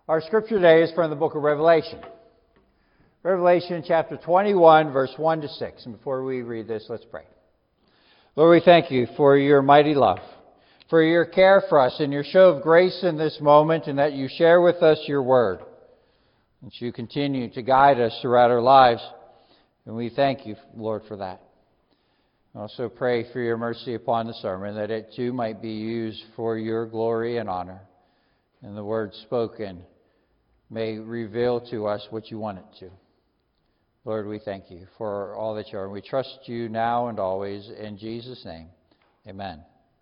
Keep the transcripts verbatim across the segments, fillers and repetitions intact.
Our scripture today is from the book of Revelation. Revelation chapter twenty-one, verse one to six. And before we read this, let's pray. Lord, we thank you for your mighty love, for your care for us and your show of grace in this moment, and that you share with us your word. And you continue to guide us throughout our lives. And we thank you, Lord, for that. I also pray for your mercy upon the sermon, that it too might be used for your glory and honor. And the word spoken may reveal to us what you want it to. Lord, we thank you for all that you are. We trust you now and always. In Jesus' name, amen.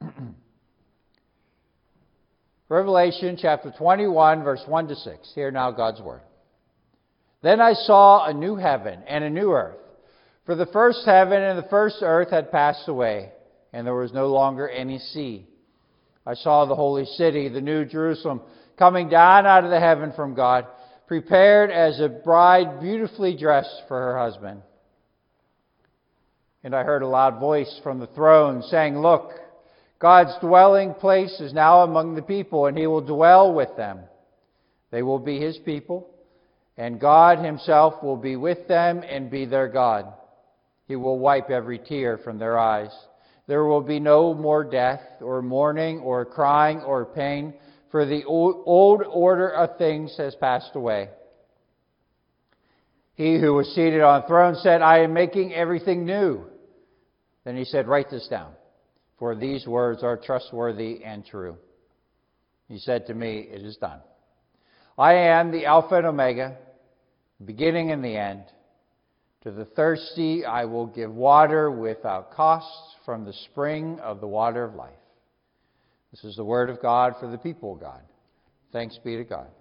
Revelation chapter twenty-one, verse one to six. Hear now God's word. Then I saw a new heaven and a new earth. For the first heaven and the first earth had passed away, and there was no longer any sea. I saw the holy city, the new Jerusalem, coming down out of the heaven from God, prepared as a bride beautifully dressed for her husband. And I heard a loud voice from the throne saying, "Look, God's dwelling place is now among the people, and he will dwell with them. They will be his people, and God himself will be with them and be their God. He will wipe every tear from their eyes. There will be no more death, or mourning, or crying, or pain, for the old order of things has passed away." He who was seated on the throne said, "I am making everything new." Then he said, "Write this down, for these words are trustworthy and true." He said to me, "It is done. I am the Alpha and Omega, the beginning and the end. To the thirsty I will give water without cost from the spring of the water of life." This is the word of God for the people of God. Thanks be to God.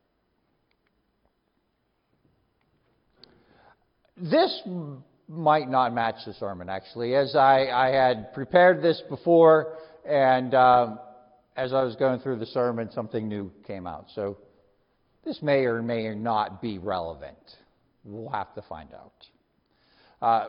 This might not match the sermon, actually, as I, I had prepared this before, and um, as I was going through the sermon, something new came out. So this may or may not be relevant. We'll have to find out. Uh,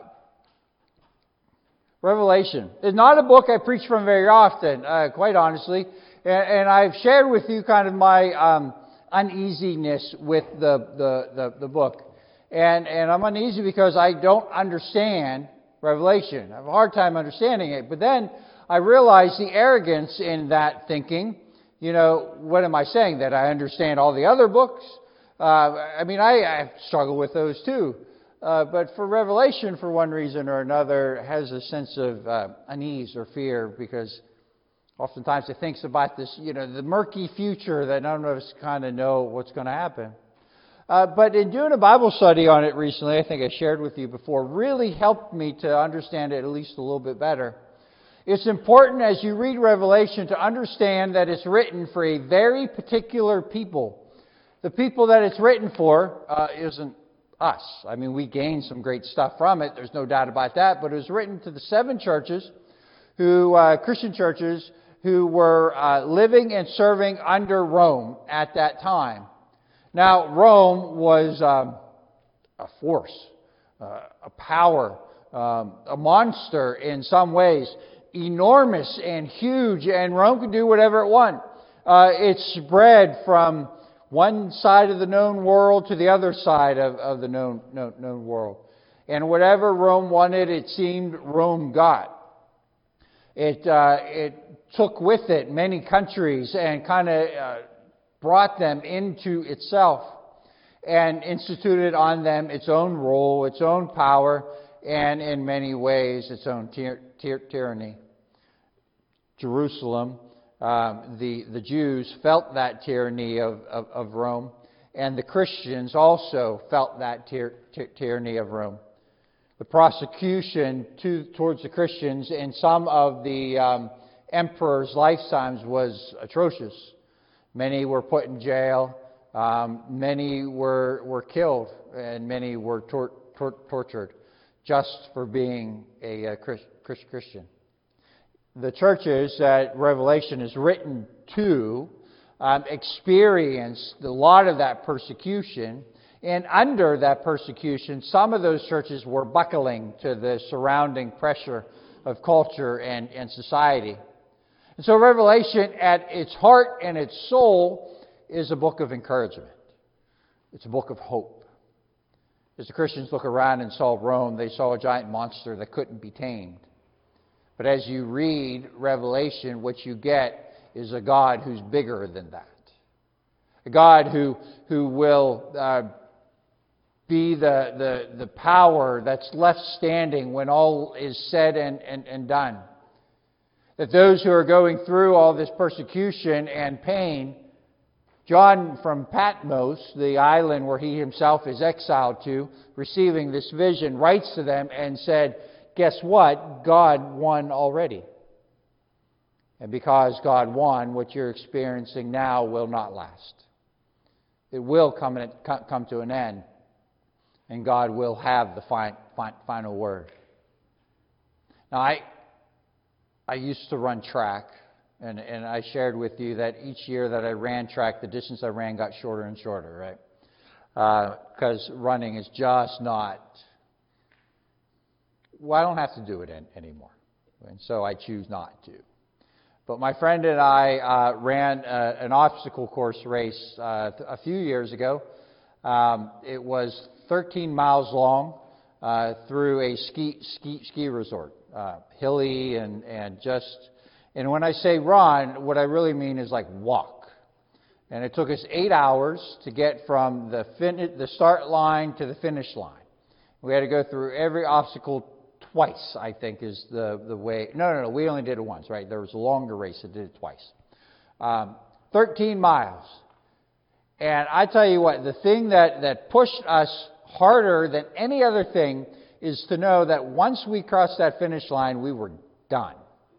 Revelation is not a book I preach from very often, uh, quite honestly, and, and I've shared with you kind of my um, uneasiness with the, the, the, the book. And, and I'm uneasy because I don't understand Revelation. I have a hard time understanding it. But then I realize the arrogance in that thinking. You know, what am I saying? That I understand all the other books? Uh, I mean, I, I struggle with those too. Uh, but for Revelation, for one reason or another, has a sense of uh, unease or fear, because oftentimes it thinks about this, you know, the murky future that none of us kind of know what's going to happen. Uh, but in doing a Bible study on it recently, I think I shared with you before, really helped me to understand it at least a little bit better. It's important as you read Revelation to understand that it's written for a very particular people. The people that it's written for uh, isn't us. I mean, we gain some great stuff from it. There's no doubt about that. But it was written to the seven churches, who uh, Christian churches, who were uh, living and serving under Rome at that time. Now, Rome was um, a force, uh, a power, um, a monster in some ways, enormous and huge, and Rome could do whatever it wanted. Uh, it spread from one side of the known world to the other side of, of the known, known, known world. And whatever Rome wanted, it seemed Rome got. It, uh, it took with it many countries and kind of uh, brought them into itself and instituted on them its own role, its own power, and in many ways its own tyr- tyr- tyranny. Jerusalem, Um, the, the Jews felt that tyranny of, of, of Rome, and the Christians also felt that tyr, ty, tyranny of Rome. The prosecution to, towards the Christians in some of the um, emperors' lifetimes was atrocious. Many were put in jail, um, many were, were killed, and many were tor- tor- tortured just for being a, a Christ, Christian. The churches that Revelation is written to um, experienced a lot of that persecution, and under that persecution, some of those churches were buckling to the surrounding pressure of culture and, and society. And so Revelation, at its heart and its soul, is a book of encouragement. It's a book of hope. As the Christians look around and saw Rome, they saw a giant monster that couldn't be tamed. But as you read Revelation, what you get is a God who's bigger than that. A God who, who will uh, be the, the, the power that's left standing when all is said and, and, and done. That those who are going through all this persecution and pain, John from Patmos, the island where he himself is exiled to, receiving this vision, writes to them and said, guess what? God won already. And because God won, what you're experiencing now will not last. It will come, in, come to an end. And God will have the fi- fi- final word. Now, I I used to run track, and, and I shared with you that each year that I ran track, the distance I ran got shorter and shorter, right? Because uh, running is just not... Well, I don't have to do it in, anymore, and so I choose not to. But my friend and I uh, ran a, an obstacle course race uh, a few years ago. Um, it was thirteen miles long uh, through a ski ski ski resort, uh, hilly and and just. And when I say run, what I really mean is like walk. And it took us eight hours to get from the fin- the start line to the finish line. We had to go through every obstacle twice, I think, is the, the way. No, no, no, we only did it once, right? There was a longer race that did it twice. Um, thirteen miles. And I tell you what, the thing that, that pushed us harder than any other thing is to know that once we crossed that finish line, we were done.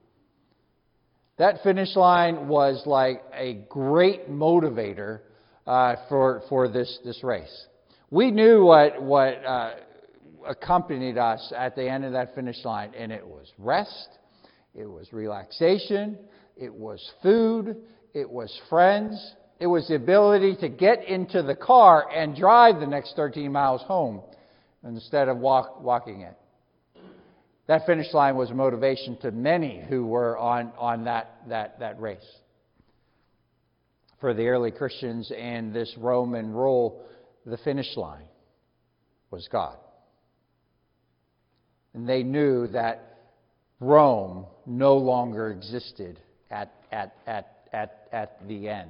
That finish line was like a great motivator uh, for for this this race. We knew what what uh, accompanied us at the end of that finish line, and it was rest, it was relaxation, it was food, it was friends, it was the ability to get into the car and drive the next thirteen miles home instead of walk walking it. That finish line was a motivation to many who were on, on that, that, that race. For the early Christians and this Roman rule, the finish line was God. And they knew that Rome no longer existed at, at, at, at, at the end.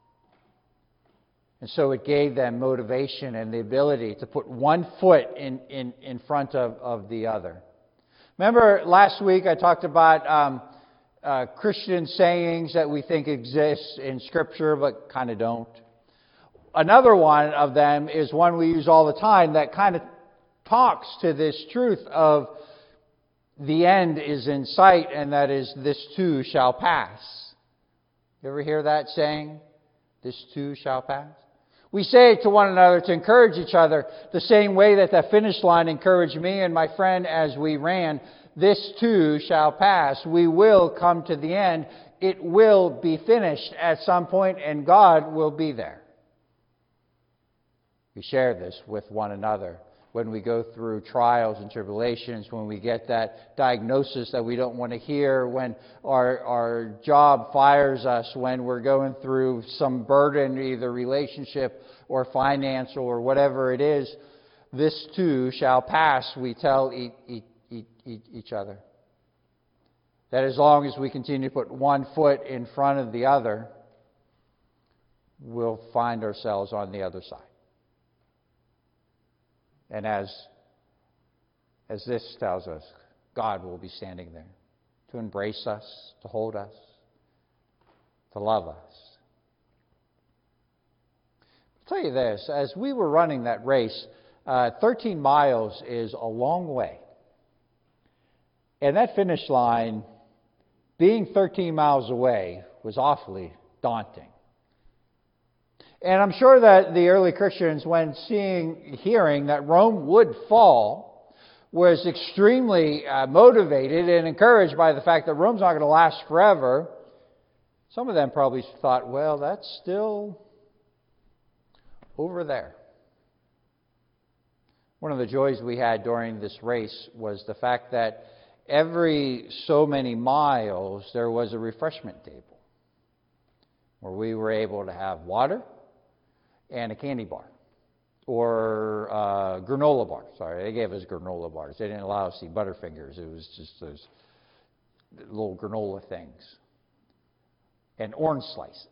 And so it gave them motivation and the ability to put one foot in, in, in front of, of the other. Remember last week I talked about um, uh, Christian sayings that we think exist in Scripture but kind of don't. Another one of them is one we use all the time that kind of talks to this truth of the end is in sight, and that is, this too shall pass. You ever hear that saying? This too shall pass? We say it to one another to encourage each other the same way that that finish line encouraged me and my friend as we ran. This too shall pass. We will come to the end. It will be finished at some point, and God will be there. We share this with one another when we go through trials and tribulations, when we get that diagnosis that we don't want to hear, when our, our job fires us, when we're going through some burden, either relationship or financial or whatever it is. This too shall pass, we tell each, each, each, each other. That as long as we continue to put one foot in front of the other, we'll find ourselves on the other side. And as, as this tells us, God will be standing there to embrace us, to hold us, to love us. I'll tell you this, as we were running that race, uh, thirteen miles is a long way. And that finish line, being thirteen miles away, was awfully daunting. And I'm sure that the early Christians, when seeing, hearing that Rome would fall, was extremely uh, motivated and encouraged by the fact that Rome's not going to last forever. Some of them probably thought, well, that's still over there. One of the joys we had during this race was the fact that every so many miles there was a refreshment table. where we were able to have water and a candy bar. Or uh, granola bars. Sorry, they gave us granola bars. They didn't allow us to eat Butterfingers. It was just those little granola things. And orange slices.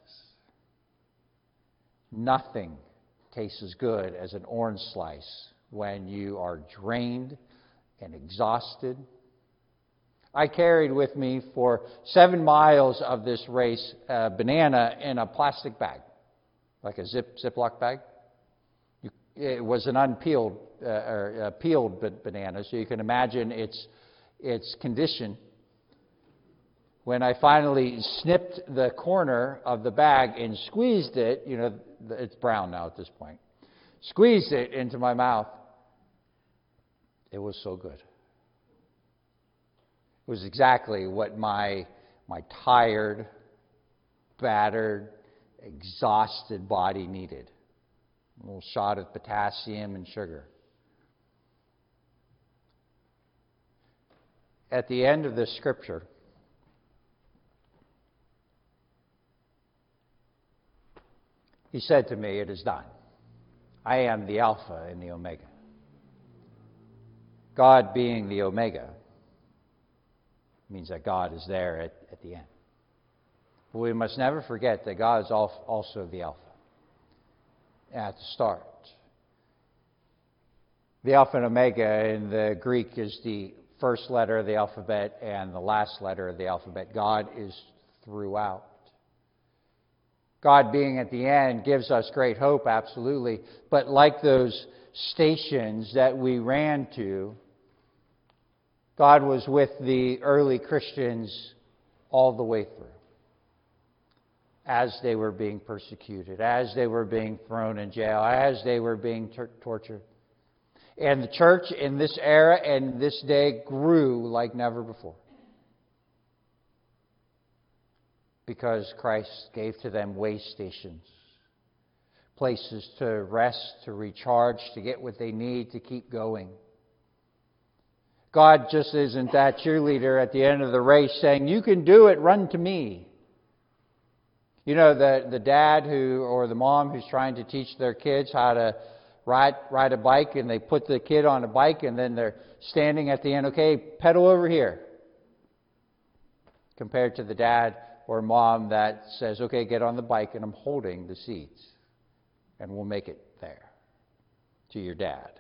Nothing tastes as good as an orange slice when you are drained and exhausted. I carried with me for seven miles of this race a banana in a plastic bag, like a zip Ziploc bag. You, it was an unpeeled uh, or uh, peeled banana, so you can imagine its its condition. When I finally snipped the corner of the bag and squeezed it, you know, it's brown now at this point, squeezed it into my mouth, it was so good. It was exactly what my my tired, battered, exhausted body needed. A little shot of potassium and sugar. At the end of this scripture, he said to me, "It is done. I am the Alpha and the Omega." God being the Omega means that God is there at, at the end. But we must never forget that God is also the Alpha at the start. The Alpha and Omega in the Greek is the first letter of the alphabet and the last letter of the alphabet. God is throughout. God being at the end gives us great hope, absolutely. But like those stations that we ran to, God was with the early Christians all the way through. As they were being persecuted, as they were being thrown in jail, as they were being tor- tortured. And the church in this era and this day grew like never before. Because Christ gave to them way stations, places to rest, to recharge, to get what they need to keep going. God just isn't that cheerleader at the end of the race saying, "You can do it, run to me." You know, the, the dad who or the mom who's trying to teach their kids how to ride ride a bike, and they put the kid on a bike, and then they're standing at the end, "Okay, pedal over here." Compared to the dad or mom that says, "Okay, get on the bike, and I'm holding the seats, and we'll make it there to your dad."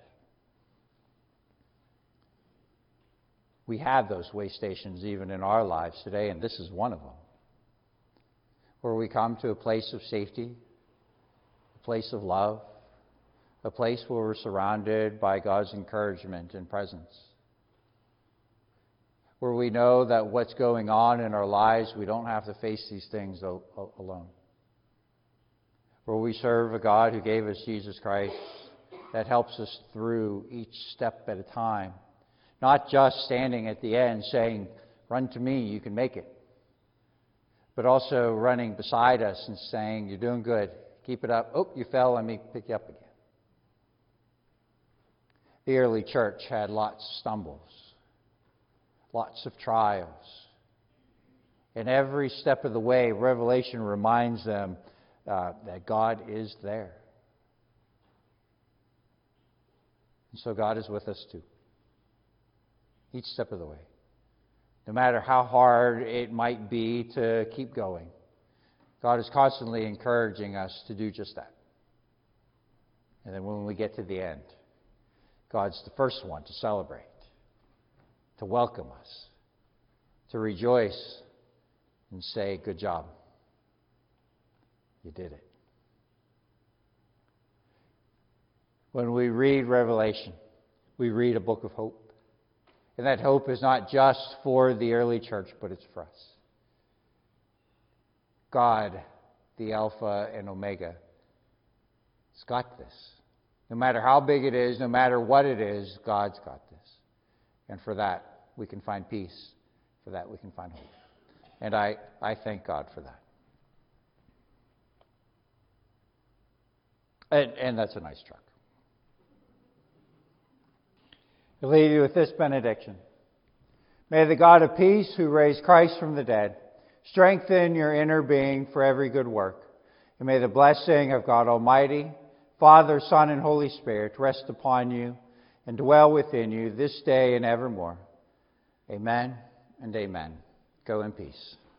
We have those way stations even in our lives today, and this is one of them. Where we come to a place of safety, a place of love, a place where we're surrounded by God's encouragement and presence. Where we know that what's going on in our lives, we don't have to face these things alone. Where we serve a God who gave us Jesus Christ that helps us through each step at a time. Not just standing at the end saying, "Run to me, you can make it." But also running beside us and saying, "You're doing good. Keep it up. Oh, you fell. Let me pick you up again." The early church had lots of stumbles, lots of trials. And every step of the way, Revelation reminds them uh, that God is there. And so God is with us too. Each step of the way. No matter how hard it might be to keep going, God is constantly encouraging us to do just that. And then when we get to the end, God's the first one to celebrate, to welcome us, to rejoice and say, "Good job. You did it." When we read Revelation, we read a book of hope. And that hope is not just for the early church, but it's for us. God, the Alpha and Omega, has got this. No matter how big it is, no matter what it is, God's got this. And for that, we can find peace. For that, we can find hope. And I, I thank God for that. And, and that's a nice truck. I'll leave you with this benediction. May the God of peace, who raised Christ from the dead, strengthen your inner being for every good work. And may the blessing of God Almighty, Father, Son, and Holy Spirit rest upon you and dwell within you this day and evermore. Amen and amen. Go in peace.